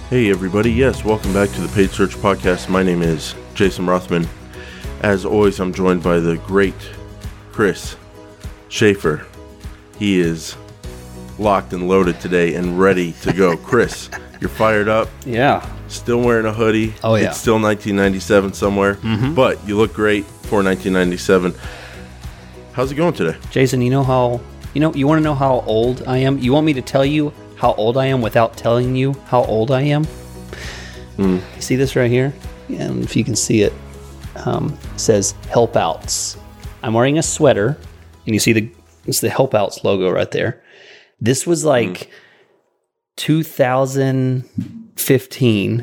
Hey everybody, yes, welcome back to the Paid Search Podcast. My name is Jason Rothman. As always, I'm joined by the great Chris Schaefer. He is locked and loaded today and ready to go. Chris, you're fired up. Yeah. Still wearing a hoodie. Oh, yeah. It's still 1997 somewhere, but you look great for 1997. How's it going today? Jason, you want to know how old I am? You want me to tell you how old I am without telling you how old I am? You see this right here? And if you can see it, says Help Outs. I'm wearing a sweater, and you see it's the Help Outs logo right there. This was like 2015,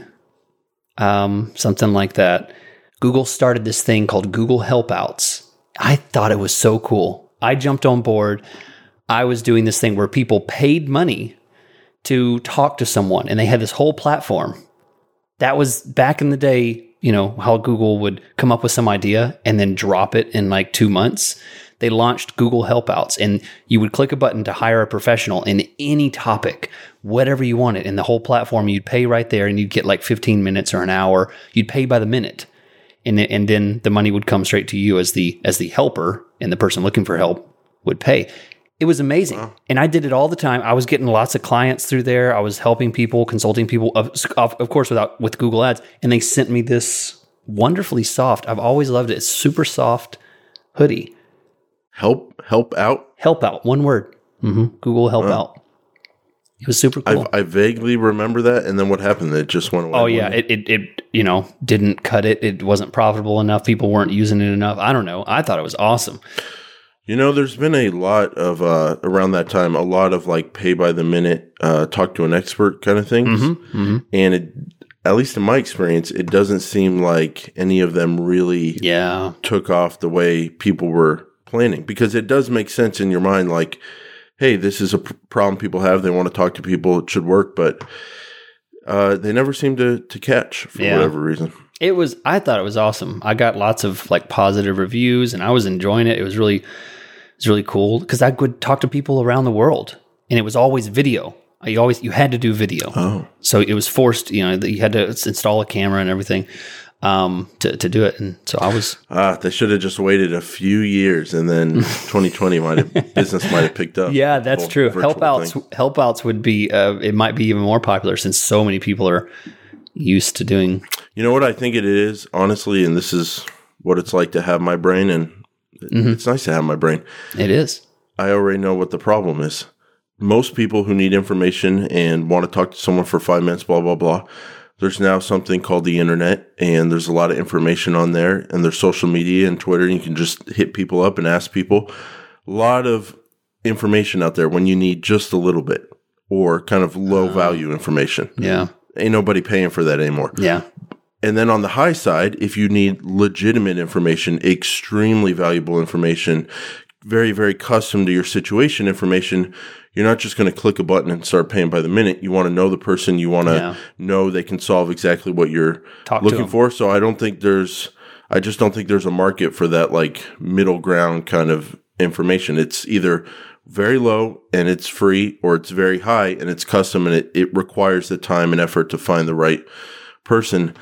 something like that. Google started this thing called Google Help Outs. I thought it was so cool. I jumped on board. I was doing this thing where people paid money to talk to someone, and they had this whole platform. That was back in the day, how Google would come up with some idea and then drop it in like 2 months. They launched Google Help Outs, and you would click a button to hire a professional in any topic, whatever you wanted. And the whole platform, you'd pay right there, and you'd get like 15 minutes or an hour. You'd pay by the minute. And then the money would come straight to you as the helper, and the person looking for help would pay. It was amazing. Wow. And I did it all the time. I was getting lots of clients through there. I was helping people, consulting people, of course, with Google Ads. And they sent me this wonderfully soft, I've always loved it. It's super soft hoodie. Help out? Help out, one word. Google Help Out. It was super cool. I vaguely remember that. And then what happened? It just went away. Oh, yeah. It didn't cut it. It wasn't profitable enough. People weren't using it enough. I don't know. I thought it was awesome. There's been a lot of, around that time, a lot of like pay by the minute, talk to an expert kind of things. And at least in my experience, it doesn't seem like any of them really took off the way people were planning, because it does make sense in your mind. Like, hey, this is a problem people have. They want to talk to people. It should work, but they never seem to catch for whatever reason. I thought it was awesome. I got lots of like positive reviews, and I was enjoying it. It was really cool because I could talk to people around the world, and it was always video. You had to do video. Oh. So it was forced, you had to install a camera and everything to do it. And so I was... they should have just waited a few years, and then 2020 business might have picked up. Yeah, that's true. Help outs would be, it might be even more popular since so many people are used to doing... You know what I think it is, honestly, and this is what it's like to have my brain, and it's nice to have my brain. It is. I already know what the problem is. Most people who need information and want to talk to someone for 5 minutes, blah, blah, blah, there's now something called the internet, and there's a lot of information on there, and there's social media and Twitter, and you can just hit people up and ask people. A lot of information out there when you need just a little bit, or kind of low value information. Yeah. Ain't nobody paying for that anymore. Yeah. And then on the high side, if you need legitimate information, extremely valuable information, very, very custom to your situation information, you're not just going to click a button and start paying by the minute. You want to know the person. You want to know they can solve exactly what you're looking for. So I just don't think there's a market for that like middle ground kind of information. It's either very low and it's free, or it's very high and it's custom, and it requires the time and effort to find the right person.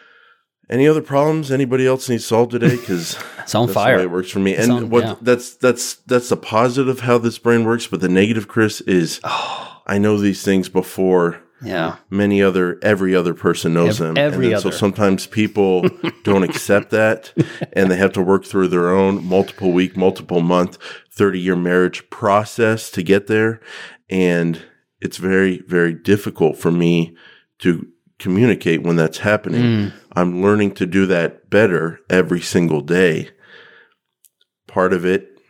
Any other problems anybody else needs solved today? Because it's on fire. That's the way it works for me. That's the positive how this brain works. But the negative, Chris, is I know these things before every other person knows them. So sometimes people don't accept that, and they have to work through their own multiple week, multiple month, 30-year marriage process to get there. And it's very, very difficult for me to communicate when that's happening. I'm learning to do that better every single day. Part of it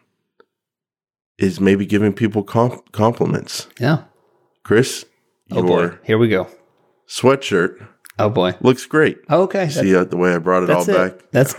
is maybe giving people compliments. Yeah. Chris, here we go. Sweatshirt. Oh boy. Looks great. Oh, okay. See the way I brought it all back? That's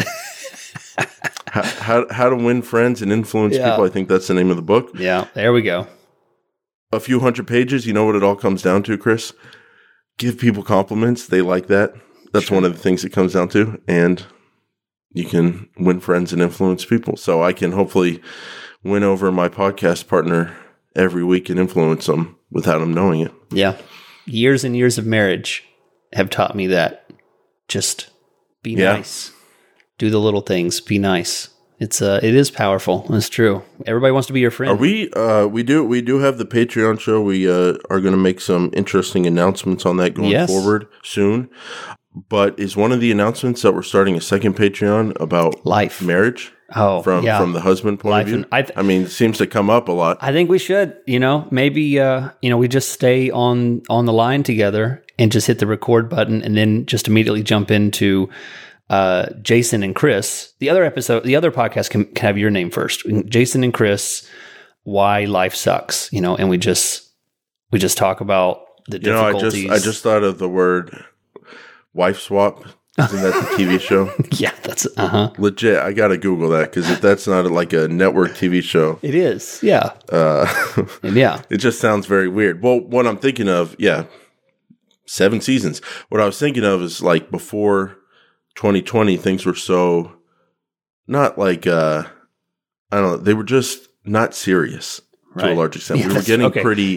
how to win friends and influence people. I think that's the name of the book. Yeah. There we go. A few hundred pages. You know what it all comes down to, Chris? Give people compliments. They like that. That's one of the things it comes down to. And you can win friends and influence people. So I can hopefully win over my podcast partner every week and influence them without them knowing it. Yeah. Years and years of marriage have taught me that. Just be nice. Do the little things. Be nice. It is powerful. It's true. Everybody wants to be your friend. Are we do have the Patreon show. We are going to make some interesting announcements on that going forward soon. But is one of the announcements that we're starting a second Patreon about marriage? Oh, from the husband point of view. I mean, it seems to come up a lot. I think we should. Maybe we just stay on the line together and just hit the record button, and then just immediately jump into Jason and Chris. The other podcast can have your name first. Jason and Chris, why life sucks. And we just talk about the difficulties. I just thought of the word wife swap. Isn't that the TV show? Yeah, that's legit. I gotta Google that because if that's not like a network TV show, it is. Yeah, it just sounds very weird. Well, what I'm thinking of, 7 seasons. What I was thinking of is like before 2020, things were so not like I don't know. They were just not serious to a large extent. We were getting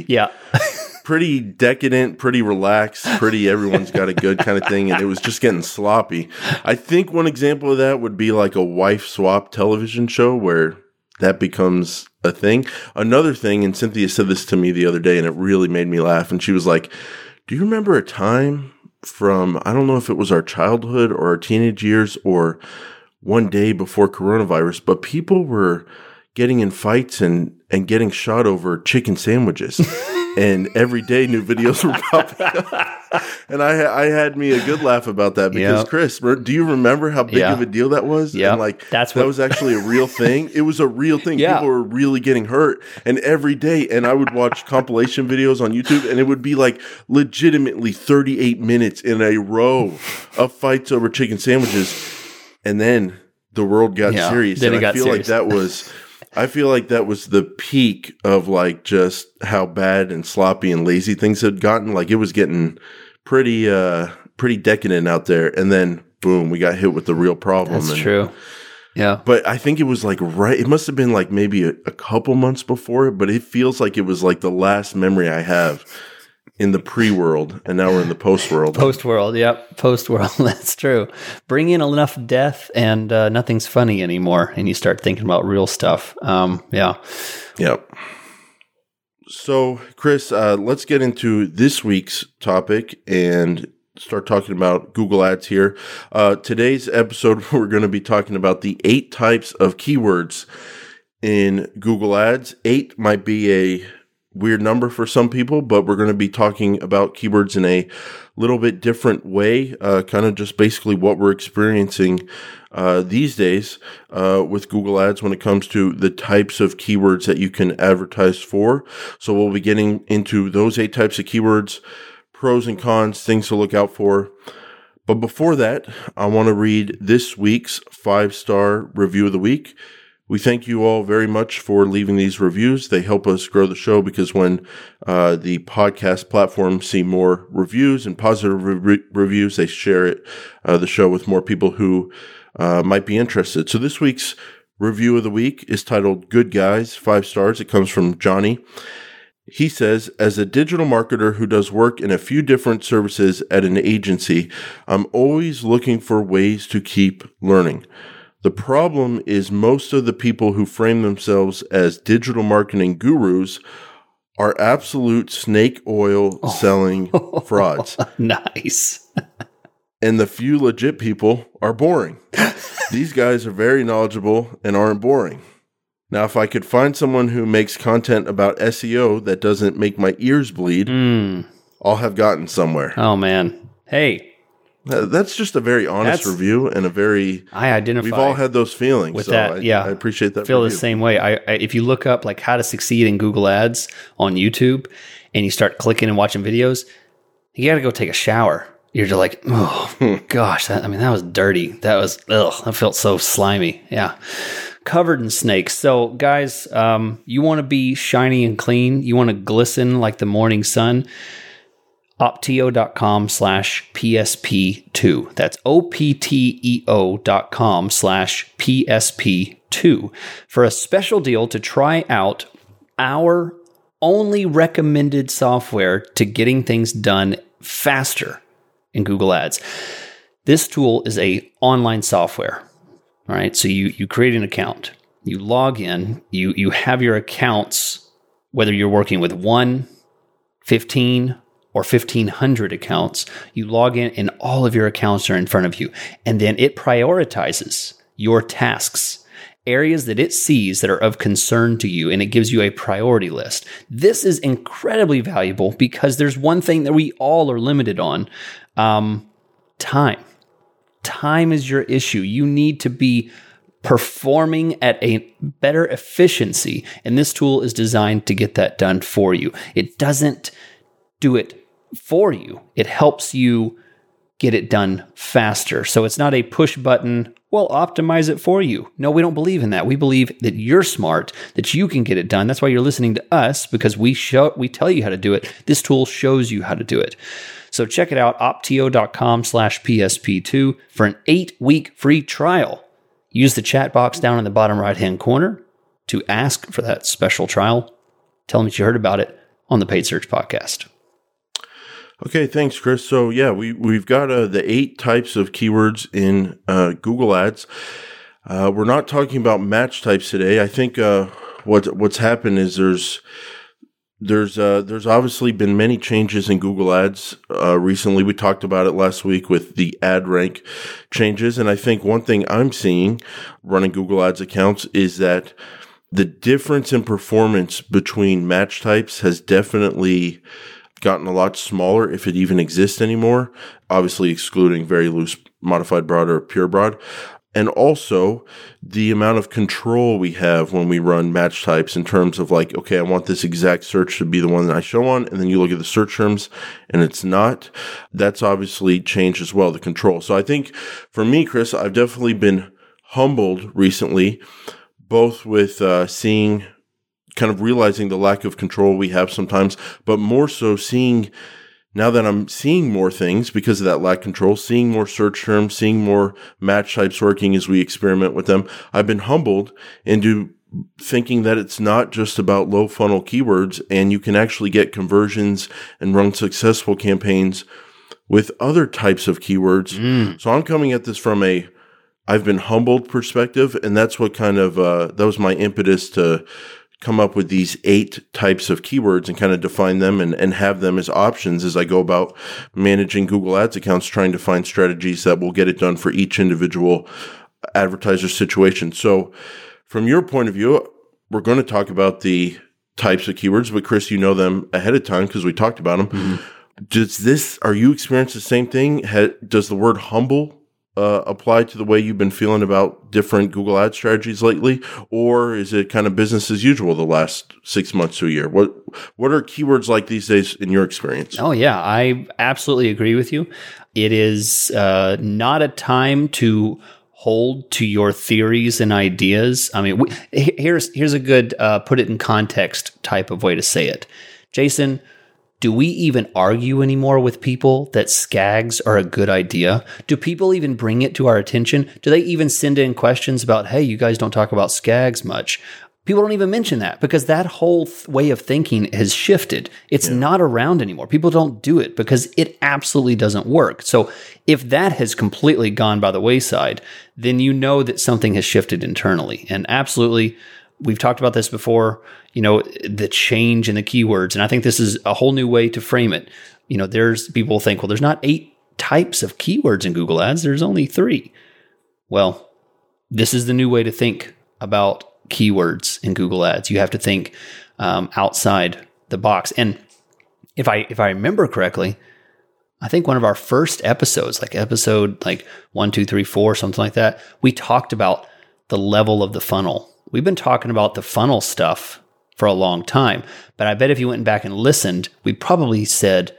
pretty decadent, pretty relaxed, pretty everyone's got a good kind of thing, and it was just getting sloppy. I think one example of that would be like a wife swap television show where that becomes a thing. Another thing, and Cynthia said this to me the other day, and it really made me laugh, and she was like, do you remember a time from, I don't know if it was our childhood or our teenage years or one day before coronavirus, but people were getting in fights and getting shot over chicken sandwiches. And every day new videos were popping up. And I had me a good laugh about that because Chris, do you remember how big of a deal that was? Yeah. And that was actually a real thing. It was a real thing. Yeah. People were really getting hurt. And every day, and I would watch compilation videos on YouTube, and it would be like legitimately 38 minutes in a row of fights over chicken sandwiches. And then the world got serious. Then and I feel serious. I feel like that was the peak of like just how bad and sloppy and lazy things had gotten. Like it was getting pretty decadent out there. And then boom, we got hit with the real problem. That's true. Yeah. But I think it was like it must have been like maybe a couple months before it, but it feels like it was like the last memory I have in the pre-world, and now we're in the post-world. Post-world, yep. Post-world, that's true. Bring in enough death and nothing's funny anymore, and you start thinking about real stuff. Yep. So, Chris, let's get into this week's topic and start talking about Google Ads here. Today's episode, we're going to be talking about the 8 types of keywords in Google Ads. 8 might be a weird number for some people, but we're going to be talking about keywords in a little bit different way, kind of just basically what we're experiencing these days with Google Ads when it comes to the types of keywords that you can advertise for. So we'll be getting into those 8 types of keywords, pros and cons, things to look out for. But before that, I want to read this week's 5-star review of the week. We thank you all very much for leaving these reviews. They help us grow the show because when the podcast platforms see more reviews and positive reviews, they share the show with more people who might be interested. So this week's review of the week is titled Good Guys, 5 stars. It comes from Johnny. He says, as a digital marketer who does work in a few different services at an agency, I'm always looking for ways to keep learning. The problem is most of the people who frame themselves as digital marketing gurus are absolute snake oil selling frauds. Nice. And the few legit people are boring. These guys are very knowledgeable and aren't boring. Now, if I could find someone who makes content about SEO that doesn't make my ears bleed, I'll have gotten somewhere. Oh, man. Hey. That's just a very honest review and a very... I identify. We've all had those feelings. With that, I appreciate that. I feel the same way. I if you look up like how to succeed in Google Ads on YouTube and you start clicking and watching videos, you got to go take a shower. You're just like, oh, gosh, that was dirty. That felt so slimy. Yeah. Covered in snakes. So, guys, you want to be shiny and clean. You want to glisten like the morning sun. Opteo.com/PSP2. That's OPTEO.com/PSP2 for a special deal to try out our only recommended software to getting things done faster. in Google Ads. This tool is a online software. All right. So you create an account, you log in, you have your accounts, whether you're working with 1, 15, or 1,500 accounts, you log in and all of your accounts are in front of you. And then it prioritizes your tasks, areas that it sees that are of concern to you, and it gives you a priority list. This is incredibly valuable because there's one thing that we all are limited on, time. Time is your issue. You need to be performing at a better efficiency, and this tool is designed to get that done for you. It doesn't do it for you. It helps you get it done faster. So it's not a push button, well, optimize it for you. No, we don't believe in that. We believe that you're smart, that you can get it done. That's why you're listening to us, because we tell you how to do it. This tool shows you how to do it. So check it out, optio.com/PSP2 for an 8-week free trial. Use the chat box down in the bottom right-hand corner to ask for that special trial. Tell them that you heard about it on the Paid Search Podcast. Okay, thanks, Chris. So yeah, we've got the 8 types of keywords in Google Ads. We're not talking about match types today. I think what's happened is there's obviously been many changes in Google Ads recently. We talked about it last week with the ad rank changes, and I think one thing I'm seeing running Google Ads accounts is that the difference in performance between match types has definitely gotten a lot smaller, if it even exists anymore, obviously excluding very loose modified broad or pure broad. And also the amount of control we have when we run match types in terms of like, okay, I want this exact search to be the one that I show on. And then you look at the search terms and it's not. That's obviously changed as well, the control. So I think for me, Chris, I've definitely been humbled recently, both with seeing, kind of realizing the lack of control we have sometimes, but more so seeing, now that I'm seeing more things because of that lack of control, seeing more search terms, seeing more match types working as we experiment with them, I've been humbled into thinking that it's not just about low funnel keywords, and you can actually get conversions and run successful campaigns with other types of keywords. So I'm coming at this from I've been humbled perspective, and that's what kind of, that was my impetus to come up with these 8 types of keywords and kind of define them and have them as options as I go about managing Google Ads accounts, trying to find strategies that will get it done for each individual advertiser situation. So from your point of view, we're going to talk about the types of keywords, but Chris, you know them ahead of time because we talked about them. Mm-hmm. Are you experiencing the same thing? Does the word humble apply to the way you've been feeling about different Google Ad strategies lately, or is it kind of business as usual the last 6 months to a year? What are keywords like these days in your experience? Oh yeah, I absolutely agree with you. It is not a time to hold to your theories and ideas. I mean, here's a good put it in context type of way to say it. Jason, do we even argue anymore with people that SCAGs are a good idea? Do people even bring it to our attention? Do they even send in questions about, hey, you guys don't talk about SCAGs much? People don't even mention that because that whole way of thinking has shifted. It's not around anymore. People don't do it because it absolutely doesn't work. So if that has completely gone by the wayside, then you know that something has shifted internally. And absolutely, we've talked about this before, the change in the keywords. And I think this is a whole new way to frame it. There's people think, well, there's not 8 types of keywords in Google Ads. There's only 3. Well, this is the new way to think about keywords in Google Ads. You have to think outside the box. And if I remember correctly, I think one of our first episodes, like episode 1, 2, 3, 4, something like that, we talked about the level of the funnel. We've been talking about the funnel stuff for a long time, but I bet if you went back and listened, we probably said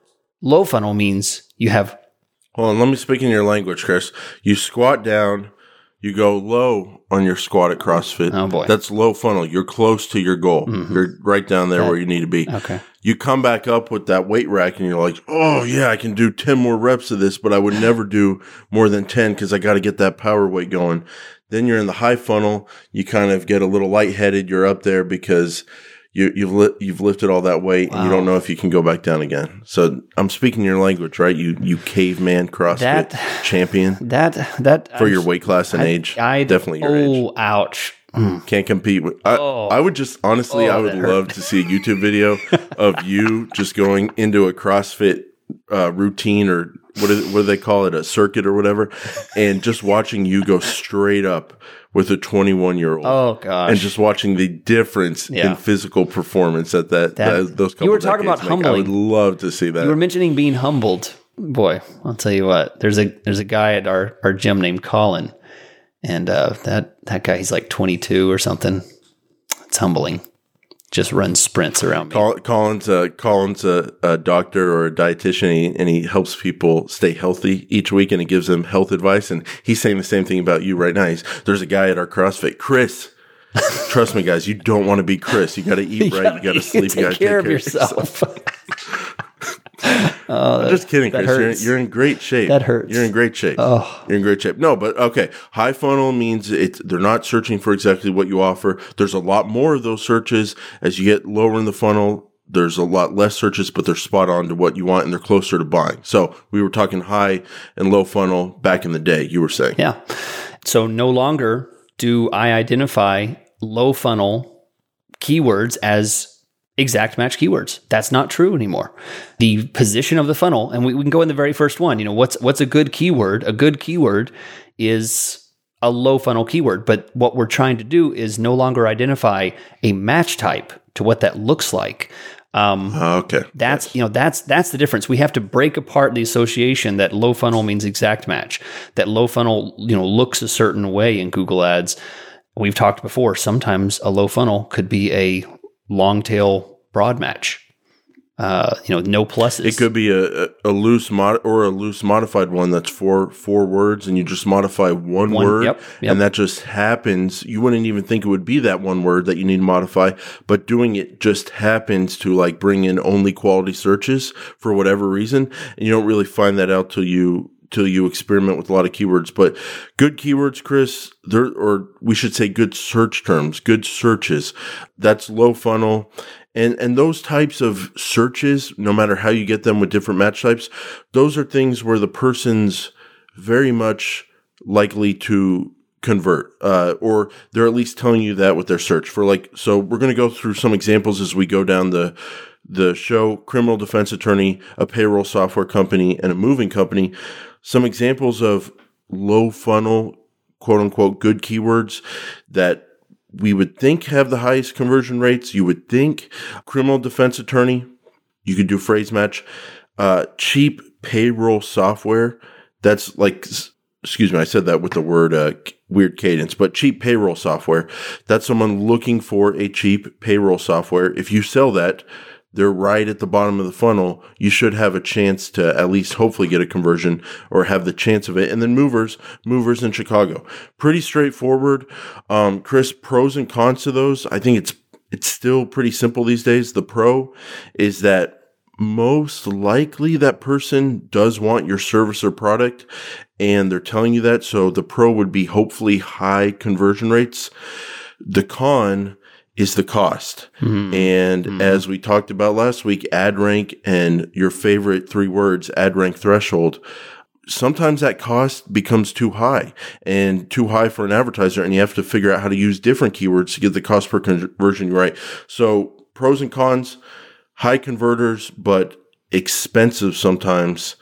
low funnel means you have... Hold on, let me speak in your language, Chris. You squat down, you go low on your squat at CrossFit. Oh boy. That's low funnel. You're close to your goal. Mm-hmm. You're right down there where you need to be. Okay. You come back up with that weight rack and you're like, oh yeah, I can do 10 more reps of this, but I would never do more than 10 because I got to get that power weight going. Then you're in the high funnel. You kind of get a little lightheaded. You're up there because you've lifted all that weight, and you don't know if you can go back down again. So I'm speaking your language, right? You caveman CrossFit champion. That for your weight class and age, definitely your age. Oh, ouch. Can't compete with. I would just honestly, I would love to see a YouTube video of you just going into a CrossFit routine, or what do they call it, a circuit or whatever, and just watching you go straight up with a 21-year-old. Oh gosh! And just watching the difference in physical performance at those couple. You were talking about humbling. I would love to see that. You were mentioning being humbled. Boy, I'll tell you what. There's a guy at our gym named Colin. And that guy, he's like 22 or something. It's humbling. Just runs sprints around me. Colin's a doctor or a dietitian, and he helps people stay healthy each week, and he gives them health advice. And he's saying the same thing about you right now. There's a guy at our CrossFit, Chris. Trust me, guys, you don't want to be Chris. You got to eat right. You got to sleep. You got to take care of yourself. I'm just kidding, Chris. You're in great shape. That hurts. You're in great shape. Oh. You're in great shape. No, but okay. High funnel means they're not searching for exactly what you offer. There's a lot more of those searches. As you get lower in the funnel, there's a lot less searches, but they're spot on to what you want, and they're closer to buying. So we were talking high and low funnel back in the day, you were saying. Yeah. So no longer do I identify low funnel keywords as exact match keywords. That's not true anymore. The position of the funnel, and we can go in the very first one. What's a good keyword? A good keyword is a low funnel keyword. But what we're trying to do is no longer identify a match type to what that looks like. Okay. That's the difference. We have to break apart the association that low funnel means exact match, that low funnel, looks a certain way in Google Ads. We've talked before. Sometimes a low funnel could be a long tail broad match. No pluses. It could be a loose or a loose modified one that's four words, and you just modify one word, yep. And that just happens. You wouldn't even think it would be that one word that you need to modify, but doing it just happens to bring in only quality searches for whatever reason, and you don't really find that out till you experiment with a lot of keywords. But good keywords, Chris, or we should say good search terms, good searches, that's low funnel. And those types of searches, no matter how you get them with different match types, those are things where the person's very much likely to convert, or they're at least telling you that with their search so we're going to go through some examples as we go down the show: criminal defense attorney, a payroll software company, and a moving company. Some examples of low funnel, quote unquote, good keywords that we would think have the highest conversion rates. You would think criminal defense attorney, you could do phrase match, cheap payroll software. That's excuse me, I said that with the word weird cadence, but cheap payroll software. That's someone looking for a cheap payroll software. If you sell that, they're right at the bottom of the funnel. You should have a chance to at least hopefully get a conversion or have the chance of it. And then movers in Chicago. Pretty straightforward. Chris, pros and cons to those. I think it's still pretty simple these days. The pro is that most likely that person does want your service or product, and they're telling you that. So the pro would be hopefully high conversion rates. The con is the cost. Mm-hmm. And as we talked about last week, ad rank and your favorite 3 words, ad rank threshold, sometimes that cost becomes too high for an advertiser, and you have to figure out how to use different keywords to get the cost per conversion right. So pros and cons: high converters, but expensive sometimes.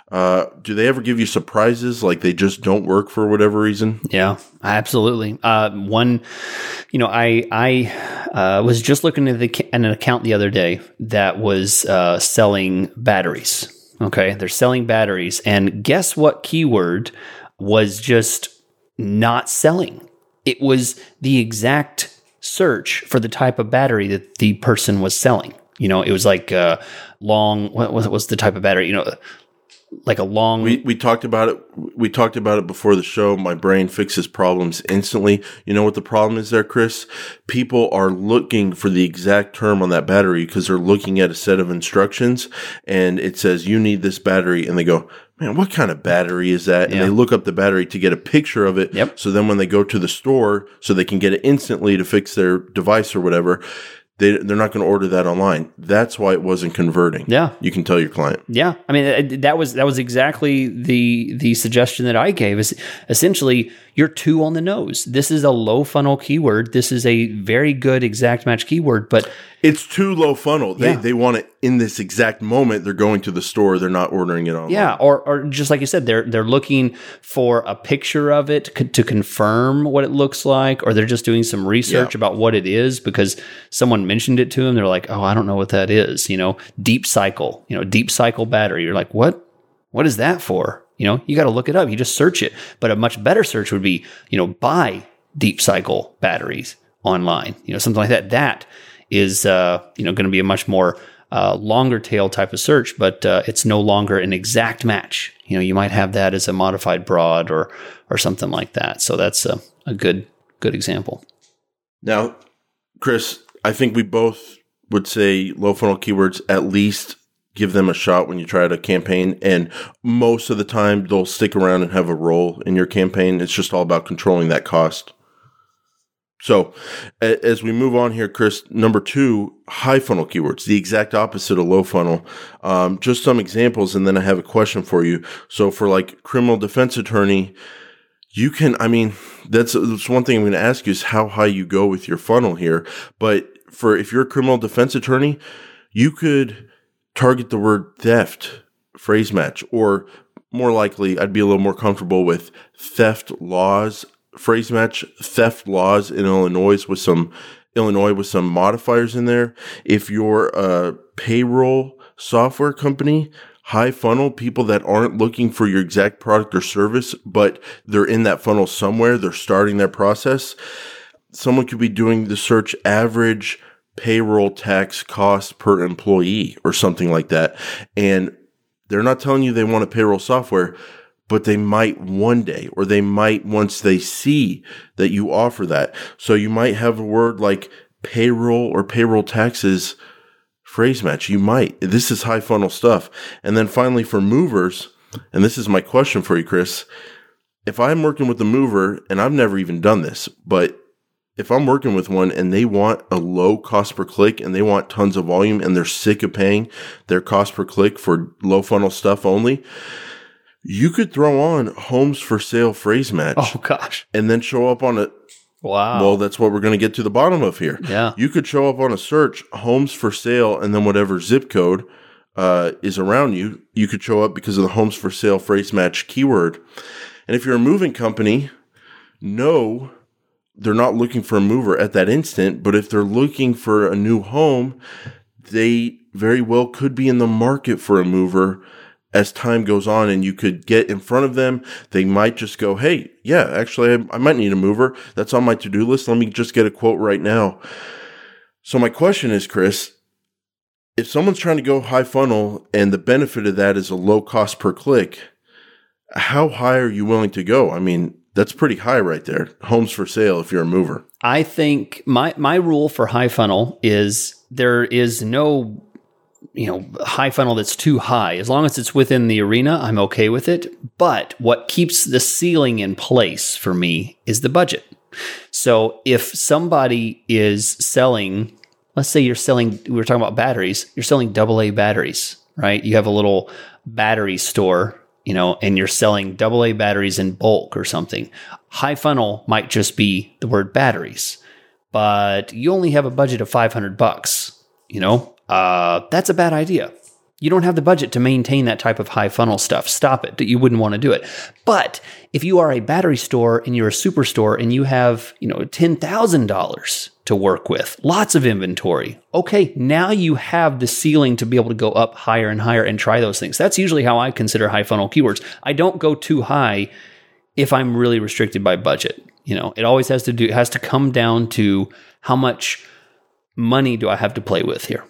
Do they ever give you surprises, like they just don't work for whatever reason? Yeah, absolutely. I was just looking at an account the other day that was selling batteries. Okay, they're selling batteries, and guess what keyword was just not selling? It was the exact search for the type of battery that the person was selling. It was like long. What was the type of battery? Like a long. We talked about it. We talked about it before the show. My brain fixes problems instantly. You know what the problem is there, Chris? People are looking for the exact term on that battery because they're looking at a set of instructions and it says, you need this battery. And they go, man, what kind of battery is that? And they look up the battery to get a picture of it. Yep. So then when they go to the store, so they can get it instantly to fix their device or whatever, they're not going to order that online. That's why it wasn't converting. Yeah. You can tell your client. Yeah. I mean, that was exactly the suggestion that I gave is essentially you're too on the nose. This is a low funnel keyword. This is a very good exact match keyword, but it's too low funnel. They want it in this exact moment. They're going to the store. They're not ordering it online. Yeah. Or just like you said, they're looking for a picture of it to confirm what it looks like, or they're just doing some research about what it is because someone mentioned it to them. They're like, oh, I don't know what that is. Deep cycle battery. You're like, what is that for? You got to look it up. You just search it. But a much better search would be, buy deep cycle batteries online, something like that. That is, going to be a much more longer tail type of search, but it's no longer an exact match. You might have that as a modified broad or something like that. So that's a good example. Now, Chris, I think we both would say low funnel keywords, at least give them a shot when you try a campaign. And most of the time they'll stick around and have a role in your campaign. It's just all about controlling that cost. So as we move on here, Chris, number 2, high funnel keywords, the exact opposite of low funnel. Just some examples, and then I have a question for you. So for like criminal defense attorney, you can, that's one thing I'm going to ask you is how high you go with your funnel here. But if you're a criminal defense attorney, you could target the word theft phrase match, or more likely, I'd be a little more comfortable with theft laws phrase match, theft laws in Illinois with some modifiers in there. If you're a payroll software company, high funnel, people that aren't looking for your exact product or service, but they're in that funnel somewhere, they're starting their process. Someone could be doing the search average payroll tax cost per employee or something like that. And they're not telling you they want a payroll software, but they might one day, or they might once they see that you offer that. So you might have a word like payroll or payroll taxes phrase match. You might. This is high funnel stuff. And then finally for movers, and this is my question for you, Chris, if I'm working with a mover, and I've never even done this, but if I'm working with one and they want a low cost per click and they want tons of volume and they're sick of paying their cost per click for low funnel stuff only, you could throw on homes for sale phrase match. Oh, gosh. And then show up on a... Wow. Well, that's what we're going to get to the bottom of here. Yeah. You could show up on a search, homes for sale, and then whatever zip code is around you, you could show up because of the homes for sale phrase match keyword. And if you're a moving company, no, they're not looking for a mover at that instant, but if they're looking for a new home, they very well could be in the market for a mover as time goes on, and you could get in front of them. They might just go, hey, yeah, actually, I might need a mover. That's on my to-do list. Let me just get a quote right now. So my question is, Chris, if someone's trying to go high funnel and the benefit of that is a low cost per click, how high are you willing to go? That's pretty high right there. Homes for sale if you're a mover. I think my rule for high funnel is there is no high funnel that's too high. As long as it's within the arena, I'm okay with it. But what keeps the ceiling in place for me is the budget. So if somebody is selling, let's say we were talking about batteries, you're selling AA batteries, right? You have a little battery store, and you're selling AA batteries in bulk or something. High funnel might just be the word batteries, but you only have a budget of $500, that's a bad idea. You don't have the budget to maintain that type of high funnel stuff. Stop it. You wouldn't want to do it. But if you are a battery store and you're a superstore and you have, $10,000 to work with, lots of inventory. Okay, now you have the ceiling to be able to go up higher and higher and try those things. That's usually how I consider high funnel keywords. I don't go too high if I'm really restricted by budget. It always has to come down to how much money do I have to play with here.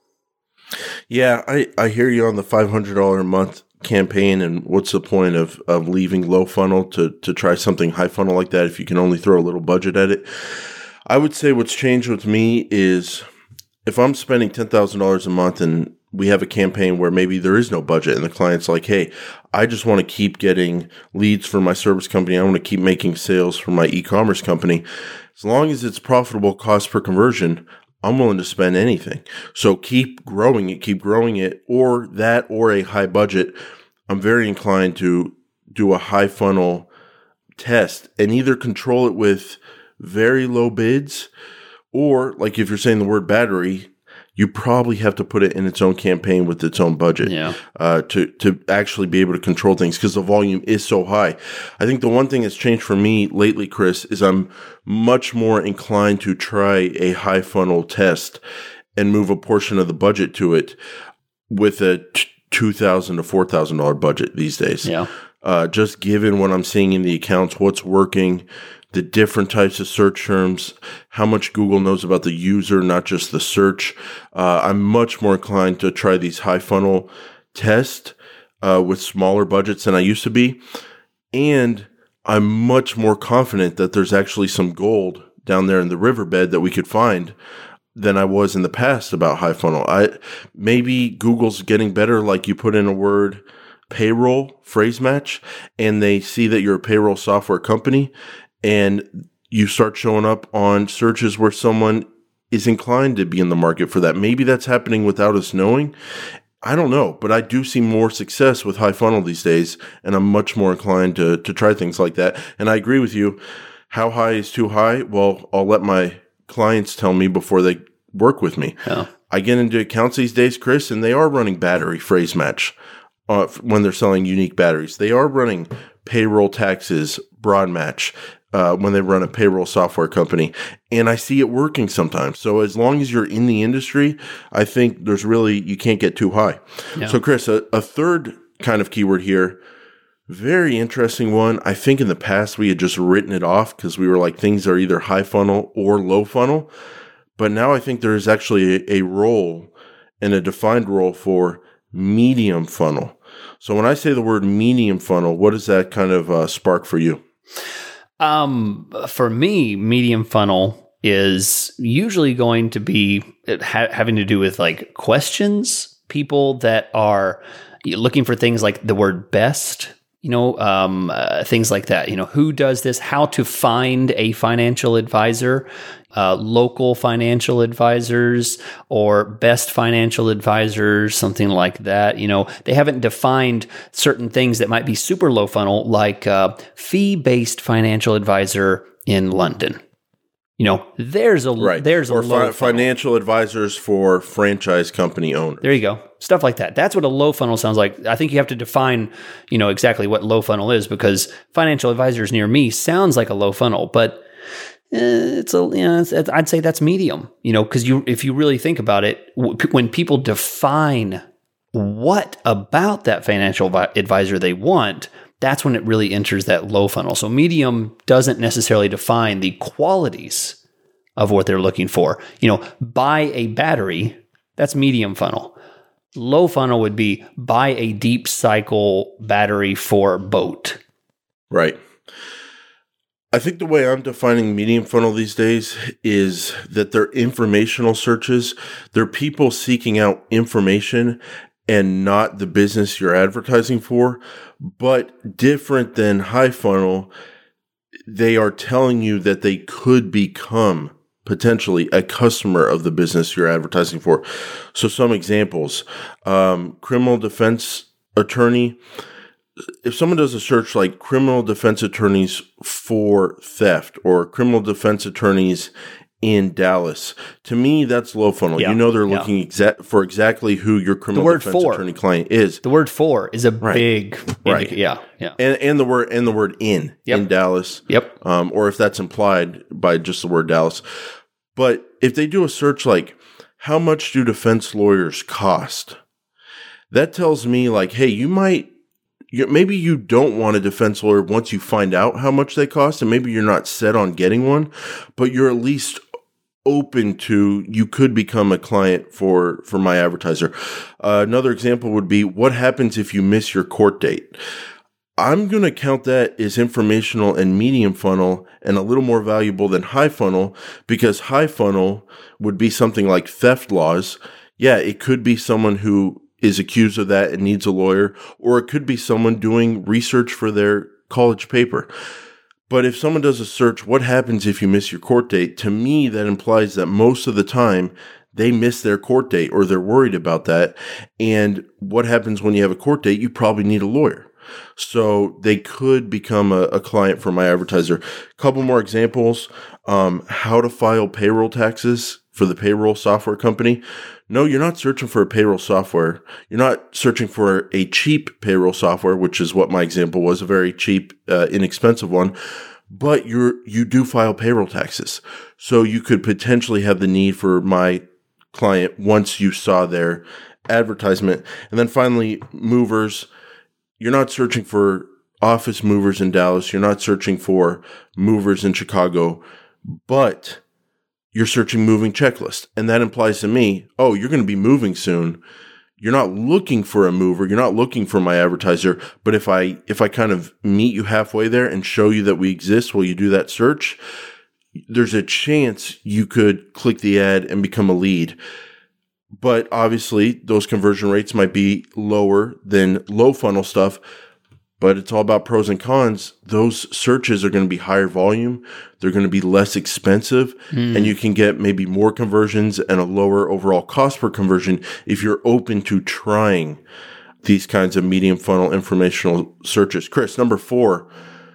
Yeah, I hear you on the $500 a month campaign, and what's the point of leaving low funnel to try something high funnel like that if you can only throw a little budget at it? I would say what's changed with me is if I'm spending $10,000 a month and we have a campaign where maybe there is no budget and the client's like, hey, I just want to keep getting leads for my service company. I want to keep making sales for my e-commerce company. As long as it's profitable cost per conversion, I'm willing to spend anything. So keep growing it, or that, or a high budget. I'm very inclined to do a high funnel test and either control it with very low bids, or like if you're saying the word battery, you probably have to put it in its own campaign with its own budget to actually be able to control things, because the volume is so high. I think the one thing that's changed for me lately, Chris, is I'm much more inclined to try a high funnel test and move a portion of the budget to it with a $2,000 to $4,000 budget these days. Yeah. Just given what I'm seeing in the accounts, what's working, the different types of search terms, how much Google knows about the user, not just the search. I'm much more inclined to try these high funnel tests with smaller budgets than I used to be. And I'm much more confident that there's actually some gold down there in the riverbed that we could find than I was in the past about high funnel. Maybe Google's getting better, like you put in a word payroll phrase match and they see that you're a payroll software company and you start showing up on searches where someone is inclined to be in the market for that. Maybe that's happening without us knowing. I don't know, but I do see more success with high funnel these days, and I'm much more inclined to try things like that. And I agree with you. How high is too high? Well, I'll let my clients tell me before they work with me. Yeah. I get into accounts these days, Chris, and they are running battery phrase match when they're selling unique batteries. They are running payroll taxes broad match when they run a payroll software company. And I see it working sometimes. So as long as you're in the industry, I think you can't get too high. Yeah. So Chris, a third kind of keyword here, very interesting one. I think in the past we had just written it off because we were like, things are either high funnel or low funnel. But now I think there is actually a role and a defined role for medium funnel. So when I say the word medium funnel, what does that kind of spark for you? For me, medium funnel is usually going to be having to do with like questions, people that are looking for things like the word best, things like that. Who does this? How to find a financial advisor, local financial advisors, or best financial advisors, something like that. They haven't defined certain things that might be super low funnel, like fee-based financial advisor in London. There's a low financial advisors for franchise company owners. There you go. Stuff like that. That's what a low funnel sounds like. I think you have to define, exactly what low funnel is, because financial advisors near me sounds like a low funnel, but I'd say that's medium. Because if you really think about it, when people define what about that financial advisor they want, that's when it really enters that low funnel. So medium doesn't necessarily define the qualities of what they're looking for. Buy a battery, that's medium funnel. Low funnel would be buy a deep cycle battery for boat. Right. I think the way I'm defining medium funnel these days is that they're informational searches. They're people seeking out information and not the business you're advertising for. But different than high funnel, they are telling you that they could become potentially a customer of the business you're advertising for. So some examples, criminal defense attorney. If someone does a search like criminal defense attorneys for theft or criminal defense attorneys in Dallas, to me, that's low funnel. Yeah. They're looking for exactly who your criminal defense attorney client is. The word "for" is a big, right? Yeah. And the word in Dallas. Yep. Or if that's implied by just the word Dallas. But if they do a search like how much do defense lawyers cost, that tells me like, hey, maybe you don't want a defense lawyer once you find out how much they cost, and maybe you're not set on getting one, but you're at least open to, you could become a client for my advertiser. Another example would be, what happens if you miss your court date? I'm going to count that as informational and medium funnel and a little more valuable than high funnel, because high funnel would be something like theft laws. Yeah, it could be someone who is accused of that and needs a lawyer, or it could be someone doing research for their college paper. But if someone does a search, what happens if you miss your court date? To me, that implies that most of the time they miss their court date or they're worried about that. And what happens when you have a court date? You probably need a lawyer. So they could become a client for my advertiser. Couple more examples. How to file payroll taxes for the payroll software company. No, you're not searching for a payroll software. You're not searching for a cheap payroll software, which is what my example was, a very cheap, inexpensive one. But you do file payroll taxes. So you could potentially have the need for my client once you saw their advertisement. And then finally, movers. You're not searching for office movers in Dallas. You're not searching for movers in Chicago, but you're searching moving checklist. And that implies to me, oh, you're going to be moving soon. You're not looking for a mover. You're not looking for my advertiser. But if I kind of meet you halfway there and show you that we exist while you do that search, there's a chance you could click the ad and become a lead. But obviously, those conversion rates might be lower than low funnel stuff, but it's all about pros and cons. Those searches are going to be higher volume. They're going to be less expensive, and you can get maybe more conversions and a lower overall cost per conversion if you're open to trying these kinds of medium funnel informational searches. Chris, number 4,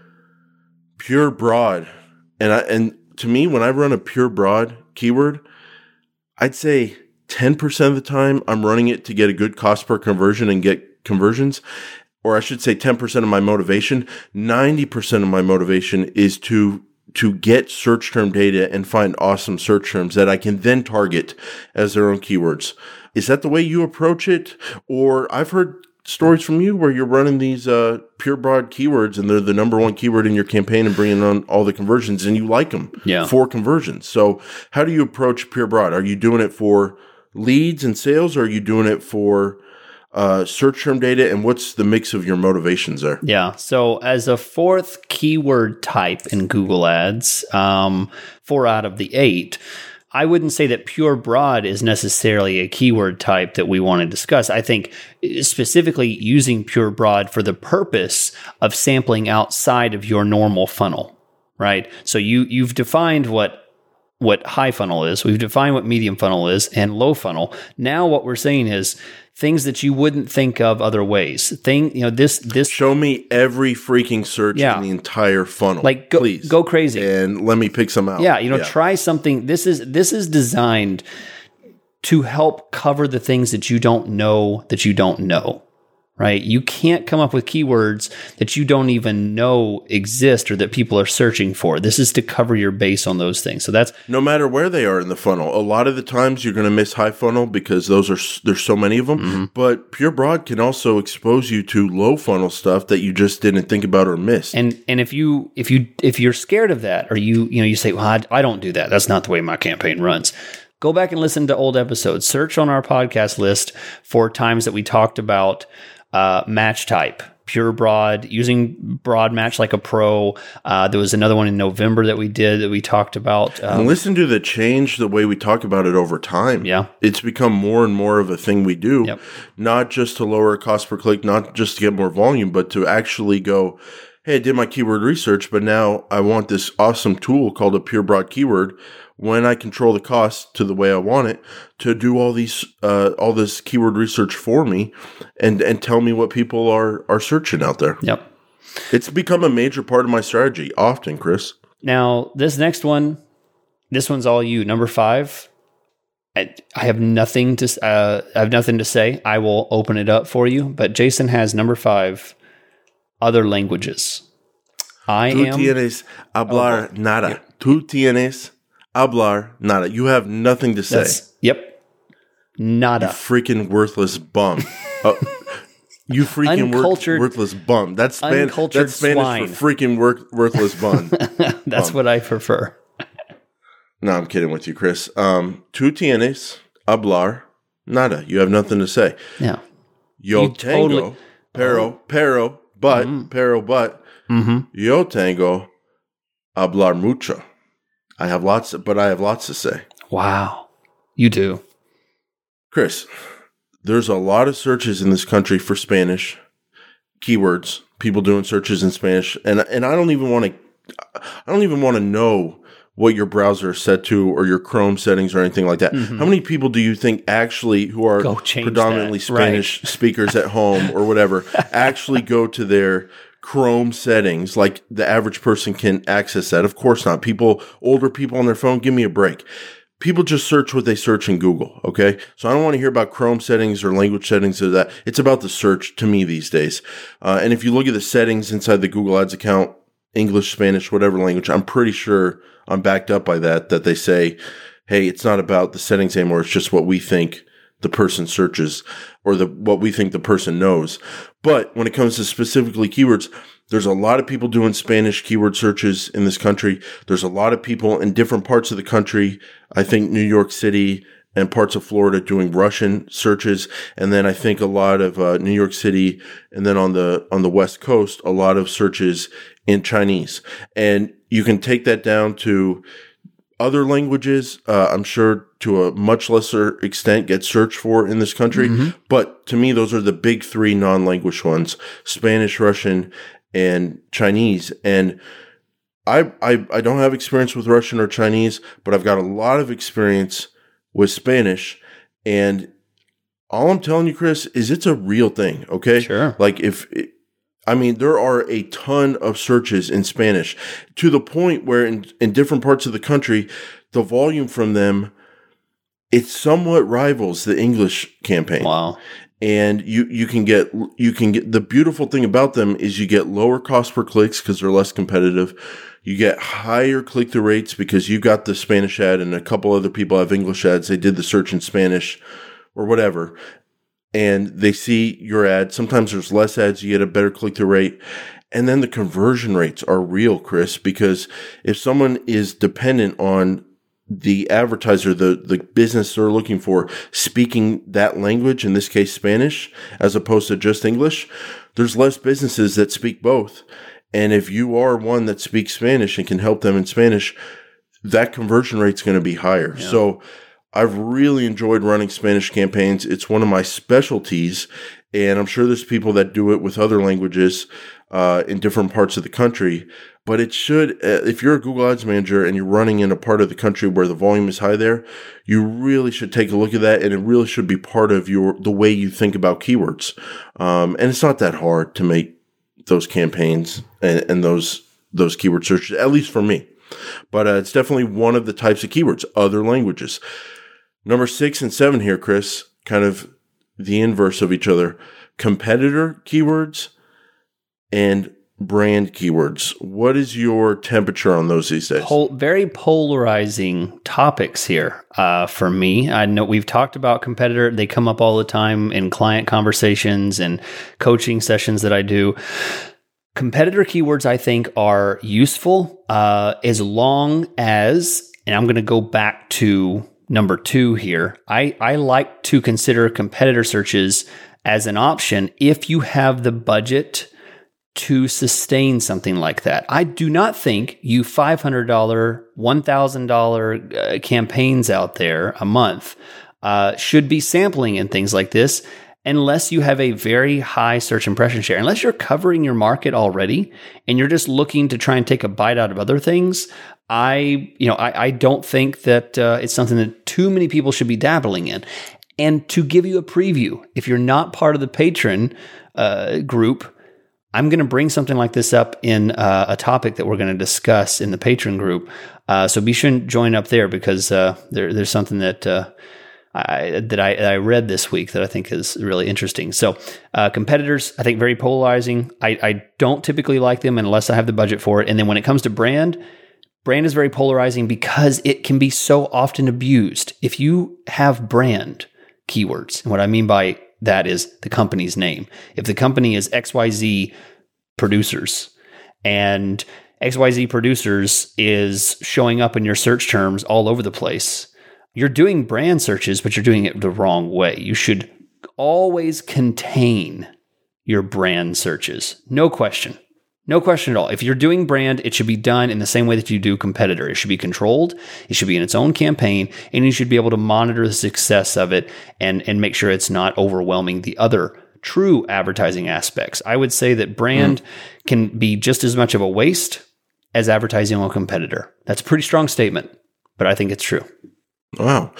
pure broad. And to me, when I run a pure broad keyword, I'd say 10% of the time I'm running it to get a good cost per conversion and get conversions. Or I should say 10% of my motivation. 90% of my motivation is to get search term data and find awesome search terms that I can then target as their own keywords. Is that the way you approach it? Or I've heard stories from you where you're running these pure broad keywords and they're the number one keyword in your campaign and bringing on all the conversions and you like them for conversions. So how do you approach pure broad? Are you doing it for leads and sales, or are you doing it for search term data, and what's the mix of your motivations there? Yeah. So as a 4th keyword type in Google Ads, 4 out of the 8, I wouldn't say that pure broad is necessarily a keyword type that we want to discuss. I think specifically using pure broad for the purpose of sampling outside of your normal funnel, right? So you've defined what high funnel is. We've defined what medium funnel is and low funnel. Now what we're saying is things that you wouldn't think of other ways. This show me every freaking search in the entire funnel. Like please go crazy and let me pick some out. Try something. This is designed to help cover the things that you don't know. Right? You can't come up with keywords that you don't even know exist or that people are searching for. This is to cover your base on those things. So that's no matter where they are in the funnel. A lot of the times you're going to miss high funnel because there's so many of them. Mm-hmm. But pure broad can also expose you to low funnel stuff that you just didn't think about or miss. And if you're scared of that, or you say, well, I don't do that. That's not the way my campaign runs. Go back and listen to old episodes. Search on our podcast list for times that we talked about match type, pure broad, using broad match like a pro. There was another one in November that we did that we talked about. And listen to the change, the way we talk about it over time. Yeah. It's become more and more of a thing we do, not just to lower cost per click, not just to get more volume, but to actually go, hey, I did my keyword research, but now I want this awesome tool called a pure broad keyword. When I control the cost to the way I want it, to do all this keyword research for me and tell me what people are searching out there. Yep. It's become a major part of my strategy often, Chris. Now, this next one, this one's all you. Number 5. I have nothing to say. I will open it up for you, but Jason has number 5, other languages. Tú tienes hablar nada. Tú tienes hablar nada. You have nothing to say. Nada. You freaking worthless bum. You freaking worthless bum. That's Spanish for freaking worthless bum. That's what I prefer. No, I'm kidding with you, Chris. Tú tienes hablar nada. You have nothing to say. Yeah. Yo tengo, pero, but. Mm-hmm. Yo tengo hablar mucho. I have lots to say. Wow. You do. Chris, there's a lot of searches in this country for Spanish keywords, people doing searches in Spanish. And I don't even want to don't even want to know what your browser is set to or your Chrome settings or anything like that. How many people do you think actually, who are predominantly Spanish speakers at home or whatever, actually go to their Chrome settings like the average person can access that? Of course not. Older people on their phone, give me a break. People just search what they search in Google, okay? So I don't want to hear about Chrome settings or language settings or that. It's about the search to me these days. And if you look at the settings inside the Google Ads account, English, Spanish, whatever language, I'm pretty sure I'm backed up by that they say, hey, it's not about the settings anymore. It's just what we think the person searches or what we think the person knows. But when it comes to specifically keywords, there's a lot of people doing Spanish keyword searches in this country. There's a lot of people in different parts of the country. I think New York City and parts of Florida doing Russian searches. And then I think a lot of New York City and then on the West Coast, a lot of searches in Chinese. And you can take that down to other languages, I'm sure to a much lesser extent get searched for in this country. But to me, those are the big three non-language ones: Spanish, Russian, and Chinese. And I don't have experience with Russian or Chinese, but I've got a lot of experience with Spanish. And all I'm telling you, Chris, is it's a real thing. Okay. Sure. Like there are a ton of searches in Spanish to the point where in different parts of the country, the volume from them, it somewhat rivals the English campaign. Wow. And you can get the beautiful thing about them is you get lower cost per clicks because they're less competitive. You get higher click-through rates because you got the Spanish ad and a couple other people have English ads. They did the search in Spanish or whatever. And they see your ad. Sometimes there's less ads. You get a better click-through rate. And then the conversion rates are real, Chris, because if someone is dependent on the advertiser, the business they're looking for, speaking that language, in this case Spanish, as opposed to just English, there's less businesses that speak both. And if you are one that speaks Spanish and can help them in Spanish, that conversion rate's going to be higher. Yeah. So I've really enjoyed running Spanish campaigns. It's one of my specialties, and I'm sure there's people that do it with other languages in different parts of the country. But it should, if you're a Google Ads manager and you're running in a part of the country where the volume is high there, you really should take a look at that, and it really should be part of the way you think about keywords. And it's not that hard to make those campaigns and those keyword searches, at least for me. But it's definitely one of the types of keywords, other languages. Number 6 and 7 here, Chris, kind of the inverse of each other. Competitor keywords and brand keywords. What is your temperature on those these days? Very polarizing topics here for me. I know we've talked about competitor. They come up all the time in client conversations and coaching sessions that I do. Competitor keywords, I think, are useful as long as, and I'm going to go back to number 2 here. I like to consider competitor searches as an option if you have the budget to sustain something like that. I do not think you $500, $1,000 campaigns out there a month should be sampling in things like this unless you have a very high search impression share. Unless you're covering your market already and you're just looking to try and take a bite out of other things, I don't think that it's something that too many people should be dabbling in. And to give you a preview, if you're not part of the patron group, I'm going to bring something like this up in a topic that we're going to discuss in the patron group. So be sure and join up there because there's something that I read this week that I think is really interesting. So competitors, I think very polarizing. I don't typically like them unless I have the budget for it. And then when it comes to brand is very polarizing because it can be so often abused. If you have brand keywords, and what I mean by that is the company's name. If the company is XYZ Producers and XYZ Producers is showing up in your search terms all over the place, you're doing brand searches, but you're doing it the wrong way. You should always contain your brand searches. No question. No question at all. If you're doing brand, it should be done in the same way that you do competitor. It should be controlled. It should be in its own campaign, and you should be able to monitor the success of it and make sure it's not overwhelming the other true advertising aspects. I would say that brand can be just as much of a waste as advertising on a competitor. That's a pretty strong statement, but I think it's true. Wow.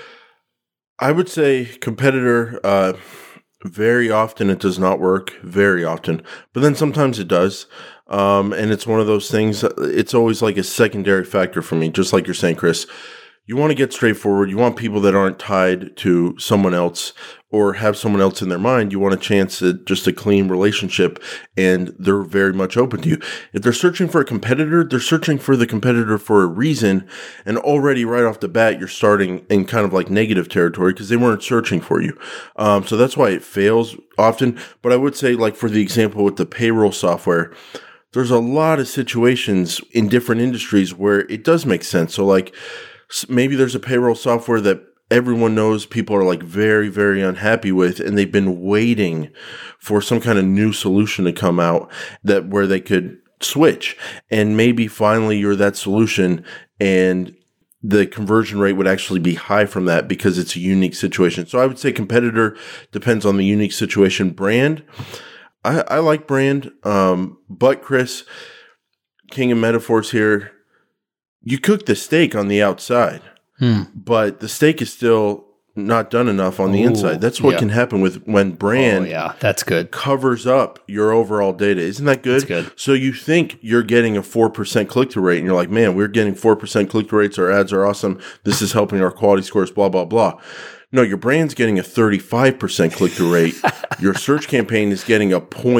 I would say competitor, very often it does not work, very often, but then sometimes it does. And it's one of those things, it's always like a secondary factor for me, just like you're saying, Chris. You want to get straightforward. You want people that aren't tied to someone else or have someone else in their mind. You want a chance at just a clean relationship, and they're very much open to you. If they're searching for a competitor, they're searching for the competitor for a reason, and already right off the bat, you're starting in kind of like negative territory because they weren't searching for you. So that's why it fails often. But I would say, like for the example with the payroll software, there's a lot of situations in different industries where it does make sense. So like, maybe there's a payroll software that everyone knows people are like very, very unhappy with, and they've been waiting for some kind of new solution to come out that where they could switch. And maybe finally you're that solution, and the conversion rate would actually be high from that because it's a unique situation. So I would say competitor depends on the unique situation. Brand, I like brand, but Chris, king of metaphors here, you cook the steak on the outside, but the steak is still not done enough on the inside. That's what can happen when brand that's good. Covers up your overall data. Isn't that good? That's good. So you think you're getting a 4% click-through rate, and you're like, man, we're getting 4% click-through rates. Our ads are awesome. This is helping our quality scores, blah, blah, blah. No, your brand's getting a 35% click-through rate. Your search campaign is getting a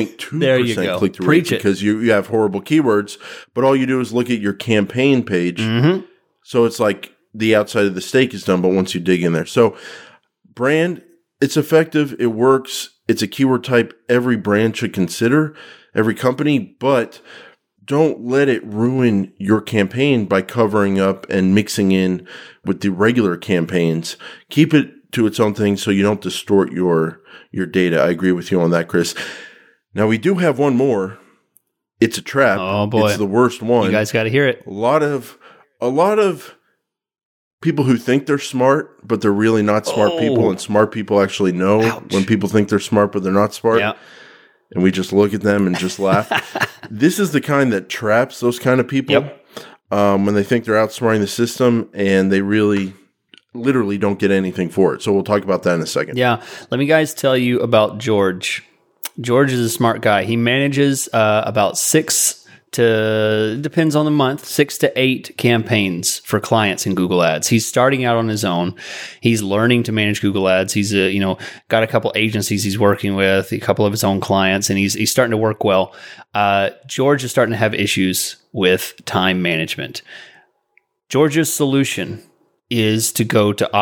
0.2% click-through rate because you have horrible keywords, but all you do is look at your campaign page. Mm-hmm. So it's like the outside of the steak is done, but once you dig in there. So brand, it's effective. It works. It's a keyword type every brand should consider, every company, but don't let it ruin your campaign by covering up and mixing in with the regular campaigns. Keep it to its own thing so you don't distort your data. I agree with you on that, Chris. Now, we do have one more. It's a trap. Oh, boy. It's the worst one. You guys got to hear it. A lot of people who think they're smart, but they're really not smart people, and smart people actually know when people think they're smart, but they're not smart. Yeah. And we just look at them and just laugh. This is the kind that traps those kind of people when they think they're outsmarting the system, and they really literally don't get anything for it. So we'll talk about that in a second. Yeah. Let me guys tell you about George. George is a smart guy. He manages about 6 depends on the month, 6 to 8 campaigns for clients in Google Ads. He's starting out on his own. He's learning to manage Google Ads. He's got a couple agencies he's working with, a couple of his own clients, and he's starting to work well. George is starting to have issues with time management. George's solution is to go to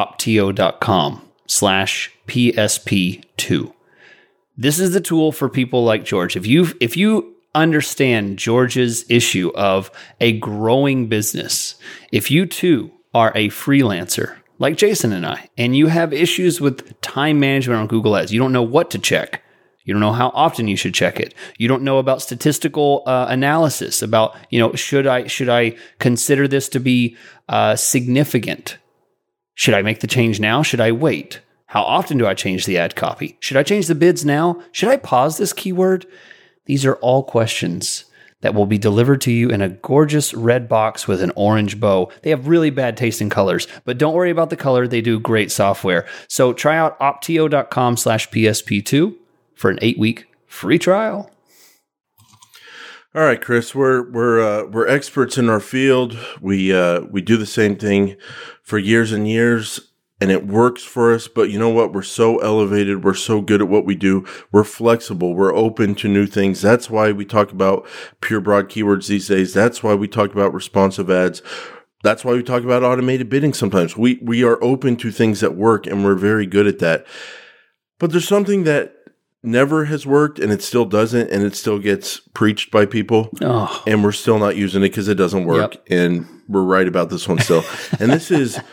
optio.com/PSP2. This is the tool for people like George. If you understand George's issue of a growing business, if you too are a freelancer like Jason and I, and you have issues with time management on Google Ads, you don't know what to check. You don't know how often you should check it. You don't know about statistical analysis about, should I consider this to be significant? Should I make the change now? Should I wait? How often do I change the ad copy? Should I change the bids now? Should I pause this keyword? These are all questions that will be delivered to you in a gorgeous red box with an orange bow. They have really bad taste in colors, but don't worry about the color. They do great software. So try out optio.com/PSP2 for an 8-week free trial. All right, Chris, we're experts in our field. We do the same thing for years and years, and it works for us. But you know what? We're so elevated. We're so good at what we do. We're flexible. We're open to new things. That's why we talk about pure broad keywords these days. That's why we talk about responsive ads. That's why we talk about automated bidding sometimes. We are open to things that work, and we're very good at that. But there's something that never has worked, and it still doesn't, and it still gets preached by people, and we're still not using it because it doesn't work, and we're right about this one still. And this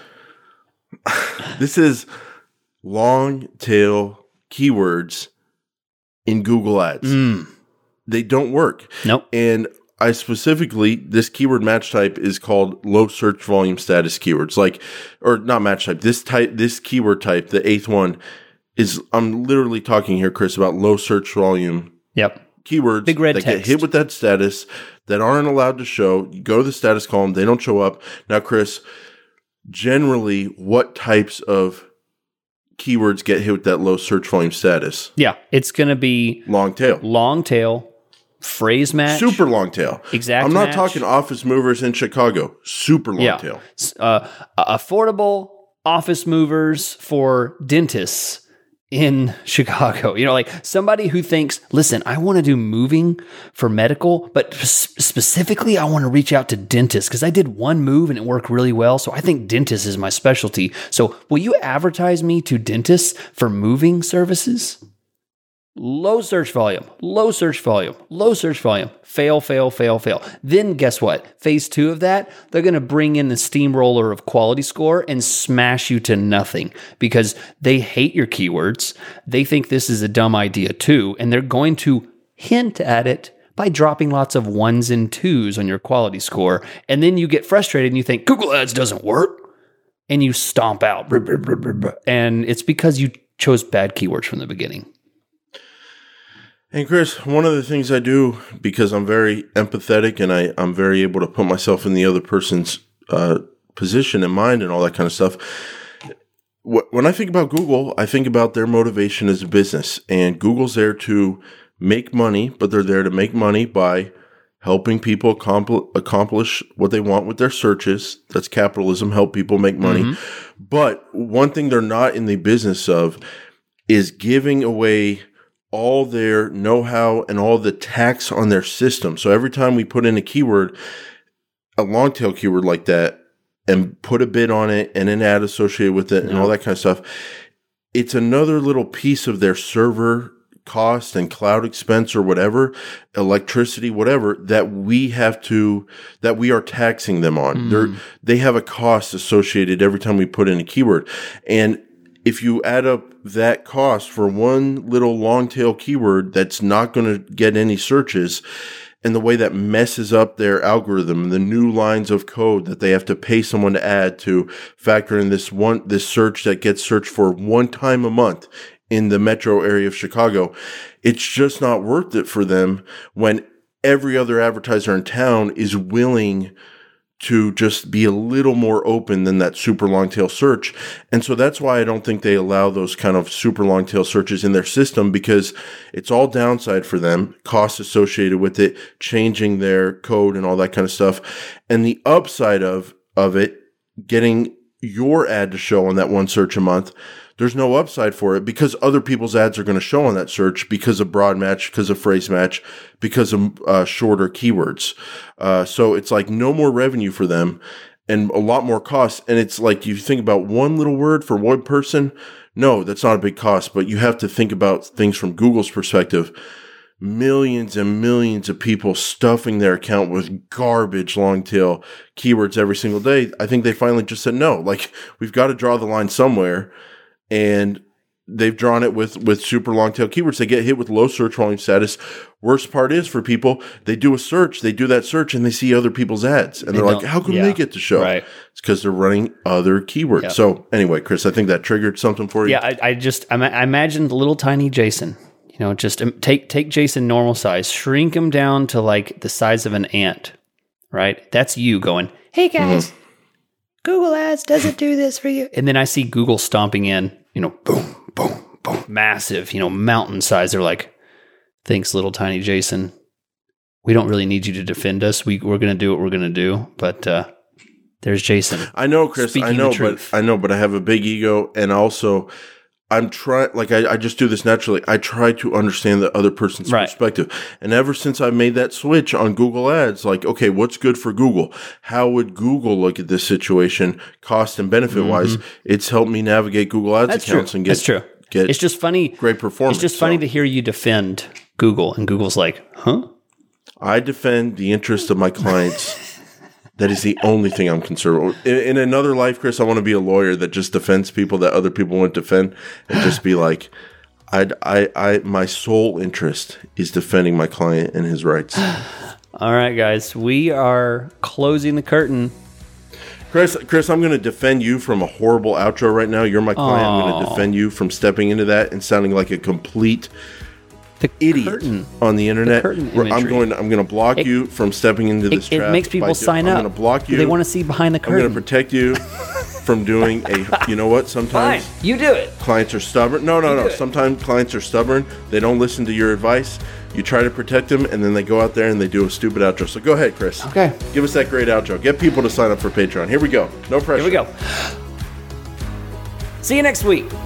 is long tail keywords in Google Ads. They don't work. Nope. And I specifically, this keyword match type is called low search volume status keywords, or not match type. This keyword type, the 8th one, I'm literally talking here, Chris, about low search volume keywords Big red that text. get hit with that status. that aren't allowed to show. You go to the status column, they don't show up. Now, Chris, generally, what types of keywords get hit with that low search volume status? Yeah, it's going to be long tail, phrase match, super long tail. Exact. I'm not talking office movers in Chicago. Super long tail. Affordable office movers for dentists in Chicago. Like somebody who thinks, listen, I want to do moving for medical, but specifically I want to reach out to dentists because I did one move and it worked really well. So I think dentist is my specialty. So will you advertise me to dentists for moving services? Low search volume. Fail. Then guess what? Phase 2 of that, they're going to bring in the steamroller of quality score and smash you to nothing because they hate your keywords. They think this is a dumb idea too, and they're going to hint at it by dropping lots of 1s and 2s on your quality score. And then you get frustrated and you think, Google Ads doesn't work. And you stomp out. And it's because you chose bad keywords from the beginning. And Chris, one of the things I do, because I'm very empathetic and I'm very able to put myself in the other person's position and mind and all that kind of stuff. When I think about Google, I think about their motivation as a business. And Google's there to make money, but they're there to make money by helping people accomplish what they want with their searches. That's capitalism, help people make money. Mm-hmm. But one thing they're not in the business of is giving away all their know-how and all the tax on their system. So every time we put in a keyword, a long tail keyword like that, and put a bid on it and an ad associated with it and all that kind of stuff, it's another little piece of their server cost and cloud expense or whatever, electricity, whatever, that we are taxing them on. They have a cost associated every time we put in a keyword. And if you add up that cost for one little long tail keyword that's not going to get any searches, and the way that messes up their algorithm, the new lines of code that they have to pay someone to add to factor in this search that gets searched for one time a month in the metro area of Chicago, it's just not worth it for them when every other advertiser in town is willing to just be a little more open than that super long tail search. And so that's why I don't think they allow those kind of super long tail searches in their system, because it's all downside for them, costs associated with it, changing their code and all that kind of stuff. And the upside of it, getting your ad to show on that one search a month, there's no upside for it because other people's ads are going to show on that search because of broad match, because of phrase match, because of shorter keywords. So it's like no more revenue for them and a lot more cost. And it's like you think about one little word for one person. No, that's not a big cost, but you have to think about things from Google's perspective. Millions and millions of people stuffing their account with garbage long tail keywords every single day. I think they finally just said, no, like we've got to draw the line somewhere. And they've drawn it with super long tail keywords. They get hit with low search volume status. Worst part is for people, they do that search and they see other people's ads. And they're like, how come they get to show? Right. It's because they're running other keywords. Yep. So anyway, Chris, I think that triggered something for you. Yeah, I imagined little tiny Jason. Just take Jason normal size, shrink him down to like the size of an ant, right? That's you going, hey guys, Google Ads doesn't do this for you. And then I see Google stomping in, boom, boom, boom, massive, mountain size. They're like, thanks, little tiny Jason. We don't really need you to defend us. We're going to do what we're going to do. But there's Jason. I know, Chris. I know, but I have a big ego. And also, I'm trying, I just do this naturally. I try to understand the other person's perspective. And ever since I made that switch on Google Ads, okay, what's good for Google? How would Google look at this situation, cost and benefit wise? It's helped me navigate Google Ads accounts and get. That's true. It's just funny. Great performance. It's just funny to hear you defend Google, and Google's like, huh? I defend the interest of my clients. That is the only thing I'm concerned with. In another life, Chris, I want to be a lawyer that just defends people that other people won't defend, and just be like, my sole interest is defending my client and his rights. All right, guys, we are closing the curtain. Chris, I'm going to defend you from a horrible outro right now. You're my client. I'm going to defend you from stepping into that and sounding like a complete idiot on the internet. I'm going to block you from stepping into this trap. It makes people sign up. I'm going to block you. They want to see behind the curtain. I'm going to protect you from doing you know what? Sometimes fine, you do it. Clients are stubborn. No. Sometimes clients are stubborn. They don't listen to your advice. You try to protect them, and then they go out there and they do a stupid outro. So go ahead, Chris. Okay. Give us that great outro. Get people to sign up for Patreon. Here we go. No pressure. Here we go. See you next week.